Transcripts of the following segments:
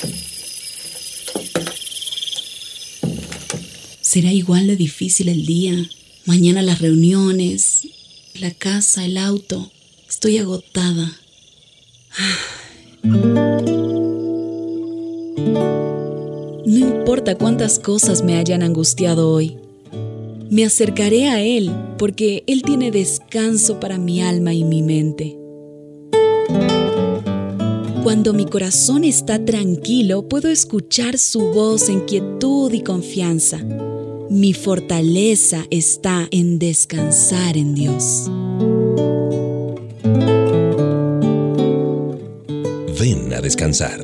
Será igual de difícil el día. Mañana las reuniones, la casa, el auto. Estoy agotada. No importa cuántas cosas me hayan angustiado hoy. Me acercaré a Él porque Él tiene descanso para mi alma y mi mente. Cuando mi corazón está tranquilo, puedo escuchar su voz en quietud y confianza. Mi fortaleza está en descansar en Dios. Ven a descansar.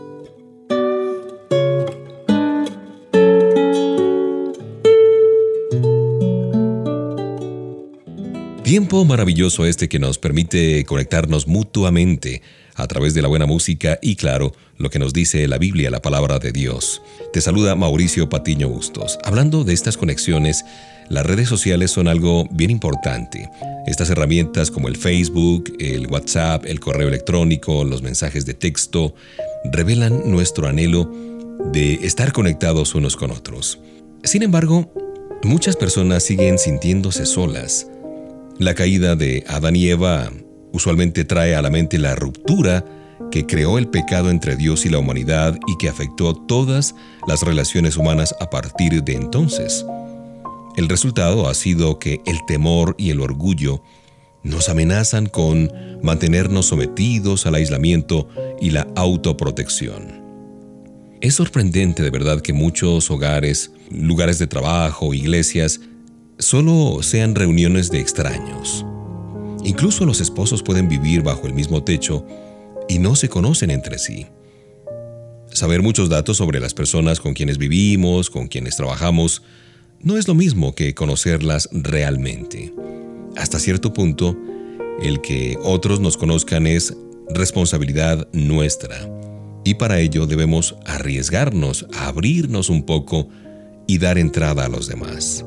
Tiempo maravilloso este que nos permite conectarnos mutuamente a través de la buena música y, claro, lo que nos dice la Biblia, la palabra de Dios. Te saluda Mauricio Patiño Bustos. Hablando de estas conexiones, las redes sociales son algo bien importante. Estas herramientas como el Facebook, el WhatsApp, el correo electrónico, los mensajes de texto, revelan nuestro anhelo de estar conectados unos con otros. Sin embargo, muchas personas siguen sintiéndose solas. La caída de Adán y Eva usualmente trae a la mente la ruptura que creó el pecado entre Dios y la humanidad y que afectó todas las relaciones humanas a partir de entonces. El resultado ha sido que el temor y el orgullo nos amenazan con mantenernos sometidos al aislamiento y la autoprotección. Es sorprendente de verdad que muchos hogares, lugares de trabajo, iglesias, solo sean reuniones de extraños. Incluso los esposos pueden vivir bajo el mismo techo y no se conocen entre sí. Saber muchos datos sobre las personas con quienes vivimos, con quienes trabajamos, no es lo mismo que conocerlas realmente. Hasta cierto punto, el que otros nos conozcan es responsabilidad nuestra. Y para ello debemos arriesgarnos a abrirnos un poco y dar entrada a los demás.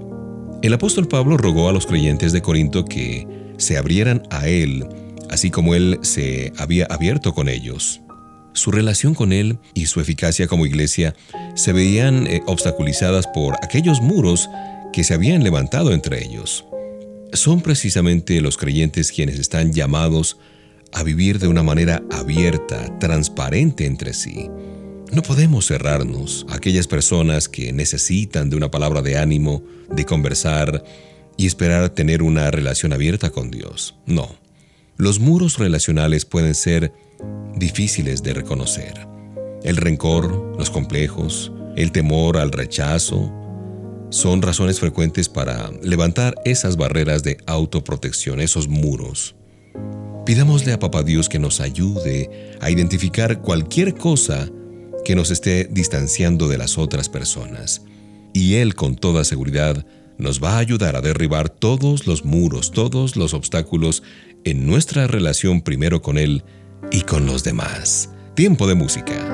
El apóstol Pablo rogó a los creyentes de Corinto que se abrieran a él, así como él se había abierto con ellos. Su relación con él y su eficacia como iglesia se veían obstaculizadas por aquellos muros que se habían levantado entre ellos. Son precisamente los creyentes quienes están llamados a vivir de una manera abierta, transparente entre sí. No podemos cerrarnos a aquellas personas que necesitan de una palabra de ánimo, de conversar y esperar tener una relación abierta con Dios. No. Los muros relacionales pueden ser difíciles de reconocer. El rencor, los complejos, el temor al rechazo son razones frecuentes para levantar esas barreras de autoprotección, esos muros. Pidámosle a Papá Dios que nos ayude a identificar cualquier cosa que nos esté distanciando de las otras personas. Y Él, con toda seguridad, nos va a ayudar a derribar todos los muros, todos los obstáculos en nuestra relación primero con Él y con los demás. Tiempo de música.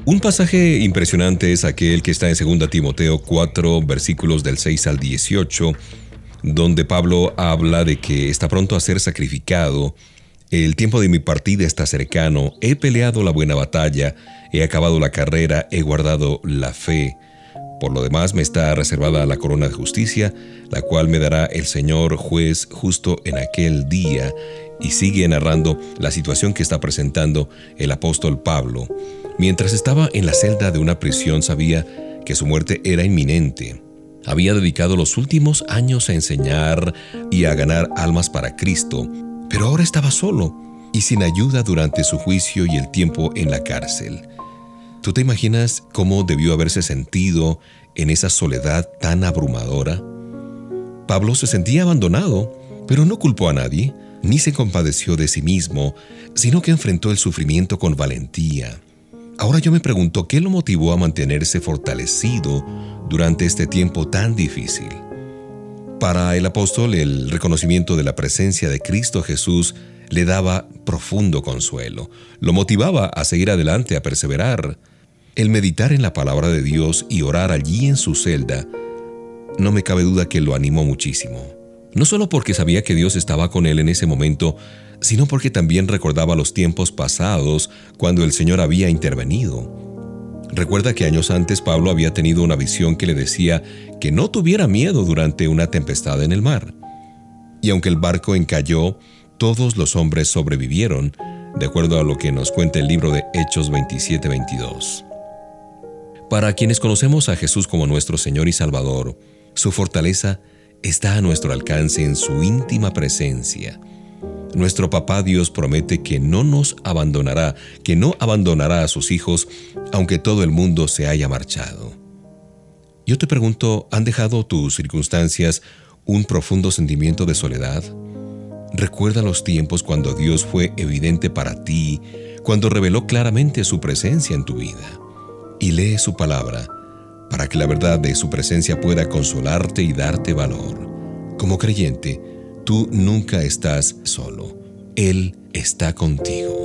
Un pasaje impresionante es aquel que está en 2 Timoteo 4, versículos del 6 al 18, donde Pablo habla de que está pronto a ser sacrificado. El tiempo de mi partida está cercano. He peleado la buena batalla, he acabado la carrera, he guardado la fe. Por lo demás me está reservada la corona de justicia, la cual me dará el Señor juez justo en aquel día. Y sigue narrando la situación que está presentando el apóstol Pablo. Mientras estaba en la celda de una prisión, sabía que su muerte era inminente. Había dedicado los últimos años a enseñar y a ganar almas para Cristo, pero ahora estaba solo y sin ayuda durante su juicio y el tiempo en la cárcel. ¿Tú te imaginas cómo debió haberse sentido en esa soledad tan abrumadora? Pablo se sentía abandonado, pero no culpó a nadie, ni se compadeció de sí mismo, sino que enfrentó el sufrimiento con valentía. Ahora yo me pregunto, ¿qué lo motivó a mantenerse fortalecido durante este tiempo tan difícil? Para el apóstol, el reconocimiento de la presencia de Cristo Jesús le daba profundo consuelo, lo motivaba a seguir adelante, a perseverar. El meditar en la palabra de Dios y orar allí en su celda, no me cabe duda que lo animó muchísimo. No solo porque sabía que Dios estaba con él en ese momento, sino porque también recordaba los tiempos pasados cuando el Señor había intervenido. Recuerda que años antes Pablo había tenido una visión que le decía que no tuviera miedo durante una tempestad en el mar. Y aunque el barco encalló, todos los hombres sobrevivieron, de acuerdo a lo que nos cuenta el libro de Hechos 27-22. Para quienes conocemos a Jesús como nuestro Señor y Salvador, su fortaleza está a nuestro alcance en su íntima presencia. Nuestro Papá Dios promete que no nos abandonará, que no abandonará a sus hijos, aunque todo el mundo se haya marchado. Yo te pregunto, ¿han dejado tus circunstancias un profundo sentimiento de soledad? Recuerda los tiempos cuando Dios fue evidente para ti, cuando reveló claramente su presencia en tu vida. Y lee su palabra, para que la verdad de su presencia pueda consolarte y darte valor. Como creyente, tú nunca estás solo. Él está contigo.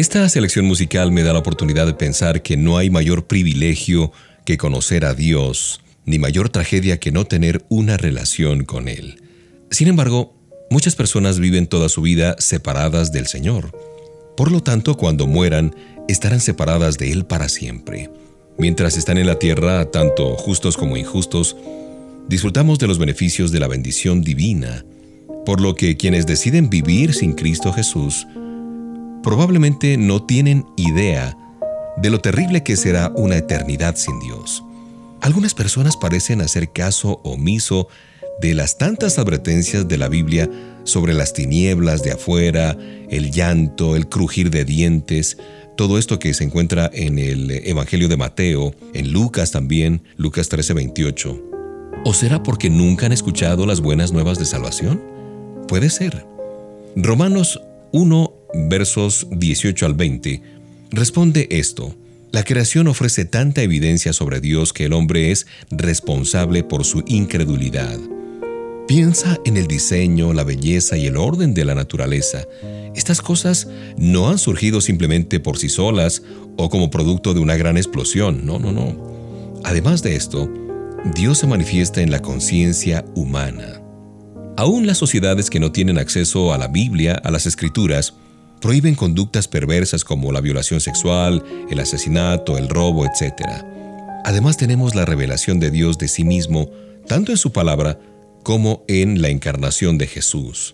Esta selección musical me da la oportunidad de pensar que no hay mayor privilegio que conocer a Dios, ni mayor tragedia que no tener una relación con Él. Sin embargo, muchas personas viven toda su vida separadas del Señor. Por lo tanto, cuando mueran, estarán separadas de Él para siempre. Mientras están en la tierra, tanto justos como injustos, disfrutamos de los beneficios de la bendición divina, por lo que quienes deciden vivir sin Cristo Jesús probablemente no tienen idea de lo terrible que será una eternidad sin Dios. Algunas personas parecen hacer caso omiso de las tantas advertencias de la Biblia sobre las tinieblas de afuera, el llanto, el crujir de dientes, todo esto que se encuentra en el Evangelio de Mateo, en Lucas también, Lucas 13:28. ¿O será porque nunca han escuchado las buenas nuevas de salvación? Puede ser. Romanos 1, versos 18 al 20, responde esto: la creación ofrece tanta evidencia sobre Dios que el hombre es responsable por su incredulidad. Piensa en el diseño, la belleza y el orden de la naturaleza. Estas cosas no han surgido simplemente por sí solas o como producto de una gran explosión. No. Además de esto, Dios se manifiesta en la conciencia humana. Aún las sociedades que no tienen acceso a la Biblia, a las Escrituras, prohíben conductas perversas como la violación sexual, el asesinato, el robo, etc. Además tenemos la revelación de Dios de sí mismo, tanto en su palabra como en la encarnación de Jesús.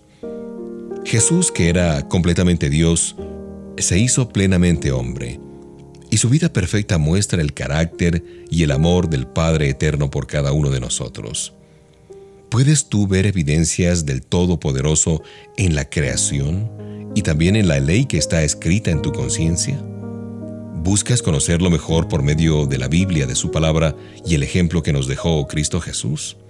Jesús, que era completamente Dios, se hizo plenamente hombre, y su vida perfecta muestra el carácter y el amor del Padre Eterno por cada uno de nosotros. ¿Puedes tú ver evidencias del Todopoderoso en la creación y también en la ley que está escrita en tu conciencia? ¿Buscas conocerlo mejor por medio de la Biblia, de su palabra y el ejemplo que nos dejó Cristo Jesús?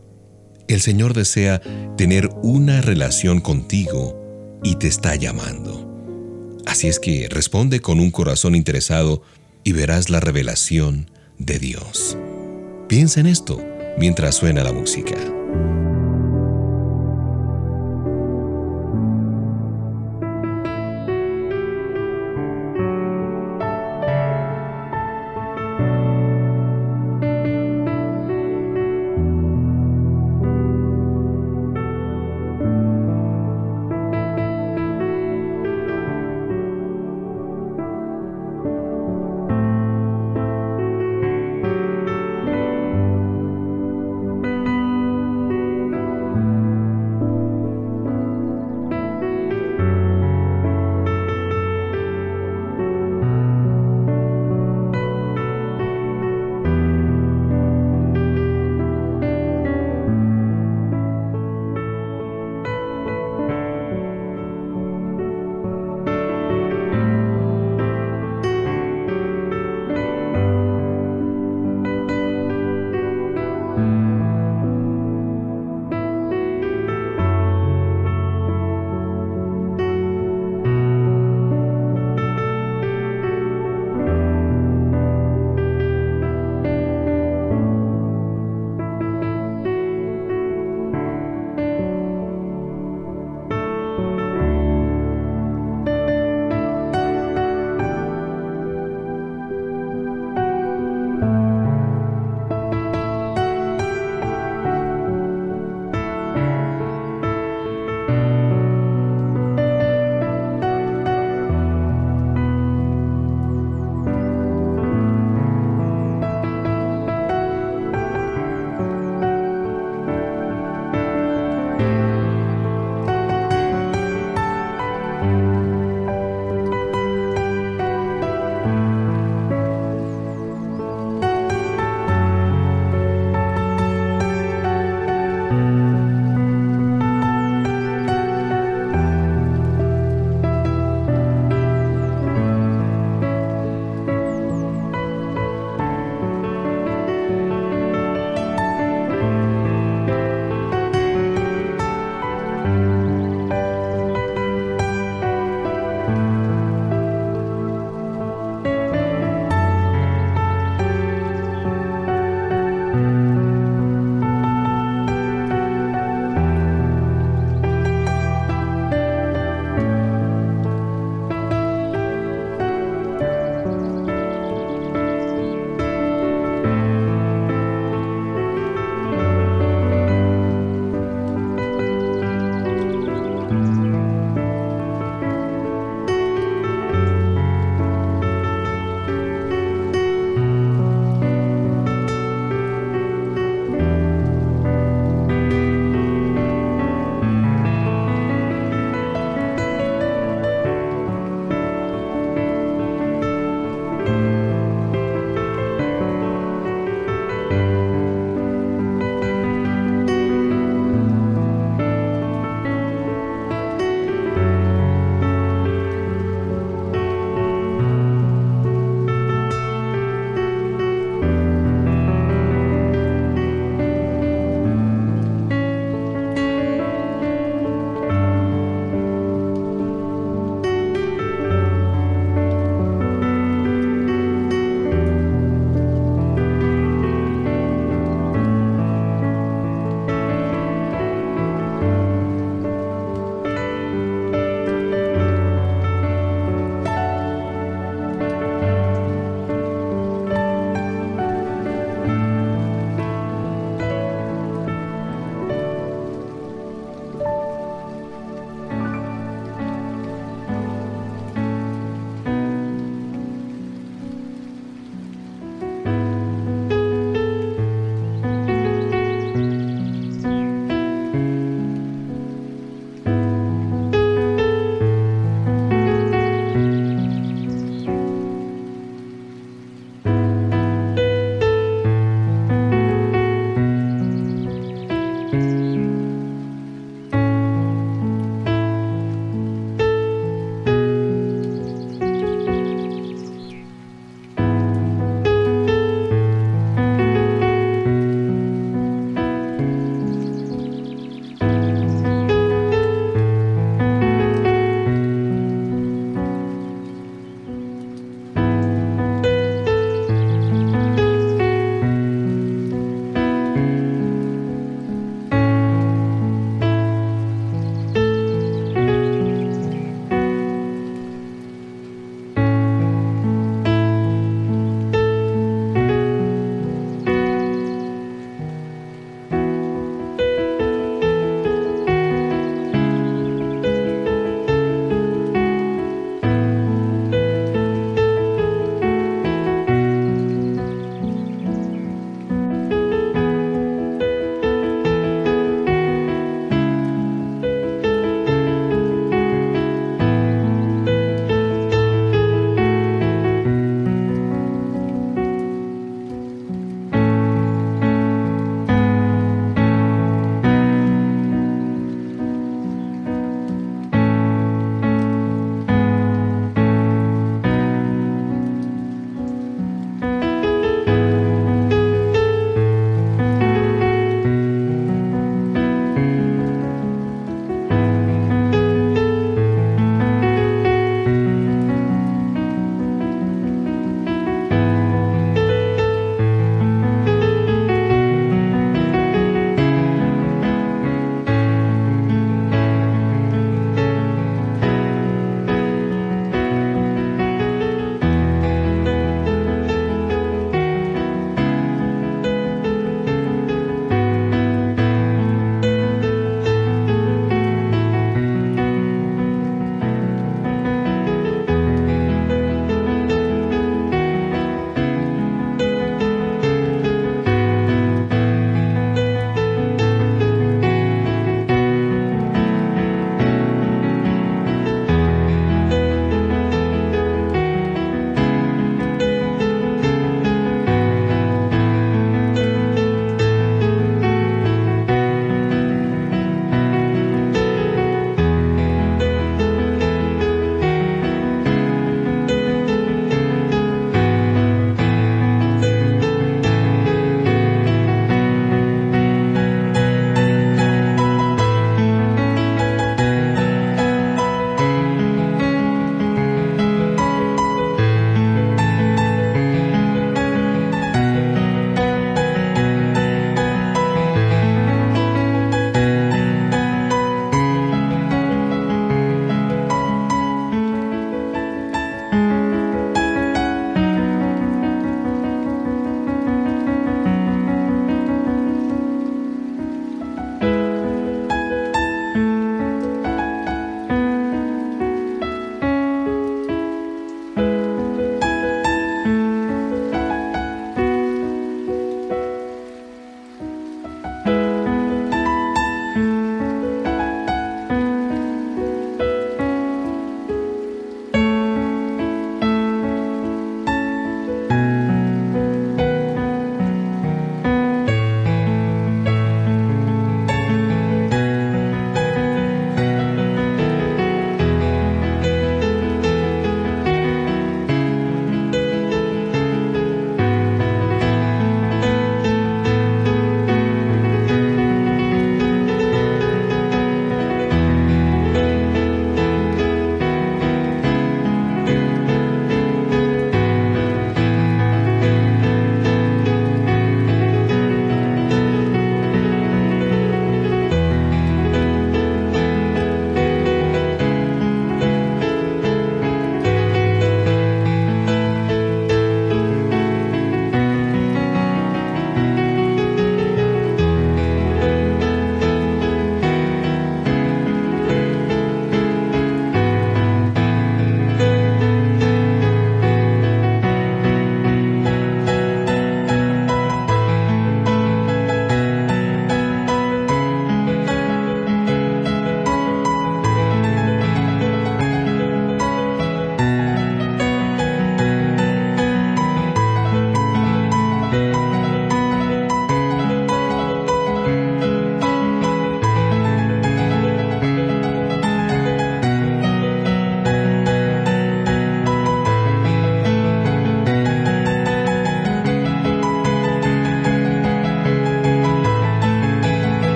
El Señor desea tener una relación contigo y te está llamando. Así es que responde con un corazón interesado y verás la revelación de Dios. Piensa en esto mientras suena la música.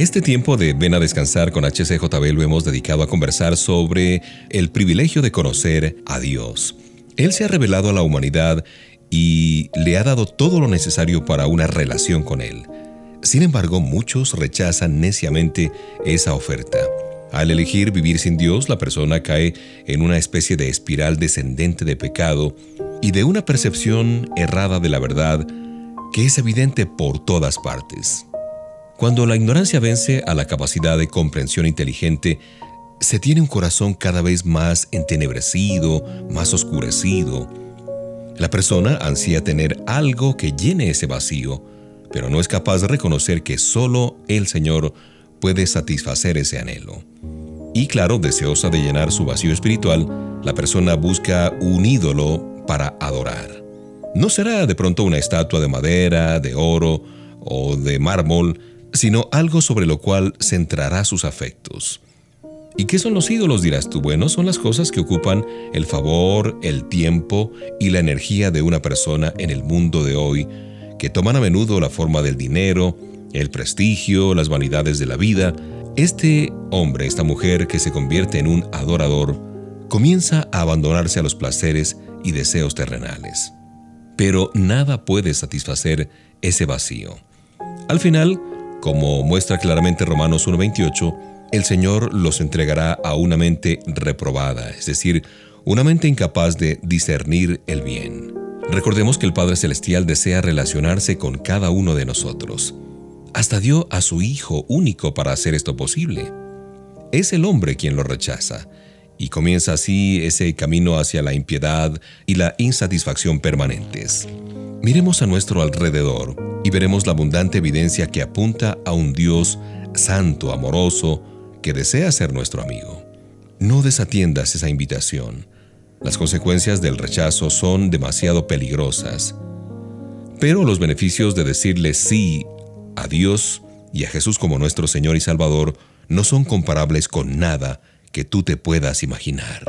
Este tiempo de Ven a Descansar con HCJB lo hemos dedicado a conversar sobre el privilegio de conocer a Dios. Él se ha revelado a la humanidad y le ha dado todo lo necesario para una relación con Él. Sin embargo, muchos rechazan neciamente esa oferta. Al elegir vivir sin Dios, la persona cae en una especie de espiral descendente de pecado y de una percepción errada de la verdad que es evidente por todas partes. Cuando la ignorancia vence a la capacidad de comprensión inteligente, se tiene un corazón cada vez más entenebrecido, más oscurecido. La persona ansía tener algo que llene ese vacío, pero no es capaz de reconocer que solo el Señor puede satisfacer ese anhelo. Y claro, deseosa de llenar su vacío espiritual, la persona busca un ídolo para adorar. No será de pronto una estatua de madera, de oro o de mármol, sino algo sobre lo cual centrará sus afectos. ¿Y qué son los ídolos, dirás tú? Bueno, son las cosas que ocupan el favor, el tiempo y la energía de una persona en el mundo de hoy, que toman a menudo la forma del dinero, el prestigio, las vanidades de la vida. Este hombre, esta mujer que se convierte en un adorador, comienza a abandonarse a los placeres y deseos terrenales. Pero nada puede satisfacer ese vacío. Al final, como muestra claramente Romanos 1:28, el Señor los entregará a una mente reprobada, es decir, una mente incapaz de discernir el bien. Recordemos que el Padre Celestial desea relacionarse con cada uno de nosotros. Hasta dio a su Hijo único para hacer esto posible. Es el hombre quien lo rechaza, y comienza así ese camino hacia la impiedad y la insatisfacción permanentes. Miremos a nuestro alrededor y veremos la abundante evidencia que apunta a un Dios santo, amoroso, que desea ser nuestro amigo. No desatiendas esa invitación. Las consecuencias del rechazo son demasiado peligrosas. Pero los beneficios de decirle sí a Dios y a Jesús como nuestro Señor y Salvador no son comparables con nada que tú te puedas imaginar.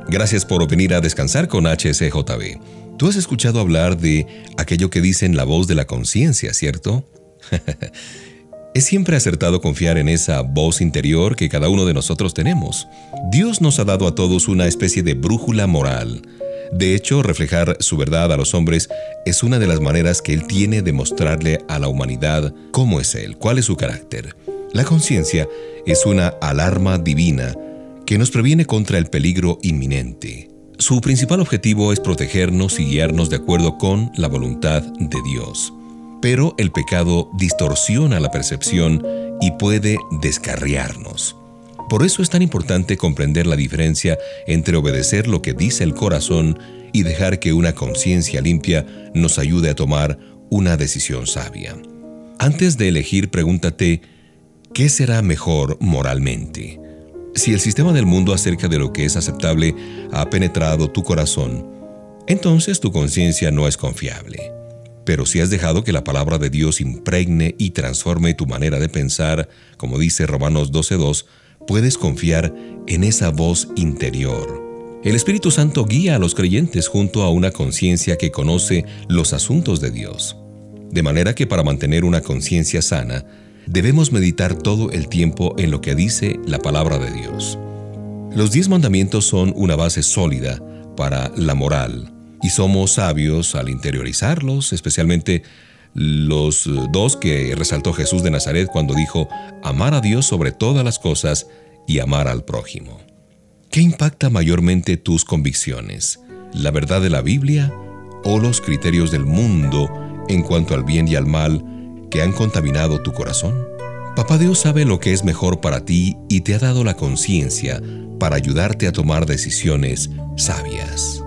Gracias por venir a descansar con HCJB. Tú has escuchado hablar de aquello que dicen la voz de la conciencia, ¿cierto? Es siempre acertado confiar en esa voz interior que cada uno de nosotros tenemos. Dios nos ha dado a todos una especie de brújula moral. De hecho, reflejar su verdad a los hombres es una de las maneras que Él tiene de mostrarle a la humanidad cómo es Él, cuál es su carácter. La conciencia es una alarma divina que nos previene contra el peligro inminente. Su principal objetivo es protegernos y guiarnos de acuerdo con la voluntad de Dios. Pero el pecado distorsiona la percepción y puede descarriarnos. Por eso es tan importante comprender la diferencia entre obedecer lo que dice el corazón y dejar que una conciencia limpia nos ayude a tomar una decisión sabia. Antes de elegir, pregúntate, ¿qué será mejor moralmente? Si el sistema del mundo acerca de lo que es aceptable ha penetrado tu corazón, entonces tu conciencia no es confiable. Pero si has dejado que la palabra de Dios impregne y transforme tu manera de pensar, como dice Romanos 12:2, puedes confiar en esa voz interior. El Espíritu Santo guía a los creyentes junto a una conciencia que conoce los asuntos de Dios. De manera que para mantener una conciencia sana, debemos meditar todo el tiempo en lo que dice la palabra de Dios. Los 10 mandamientos son una base sólida para la moral, y somos sabios al interiorizarlos, especialmente los 2 que resaltó Jesús de Nazaret cuando dijo, amar a Dios sobre todas las cosas y amar al prójimo. ¿Qué impacta mayormente tus convicciones? ¿La verdad de la Biblia o los criterios del mundo en cuanto al bien y al mal que han contaminado tu corazón? Papá Dios sabe lo que es mejor para ti y te ha dado la conciencia para ayudarte a tomar decisiones sabias.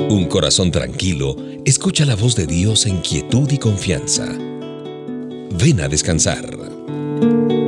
Un corazón tranquilo escucha la voz de Dios en quietud y confianza. Ven a descansar.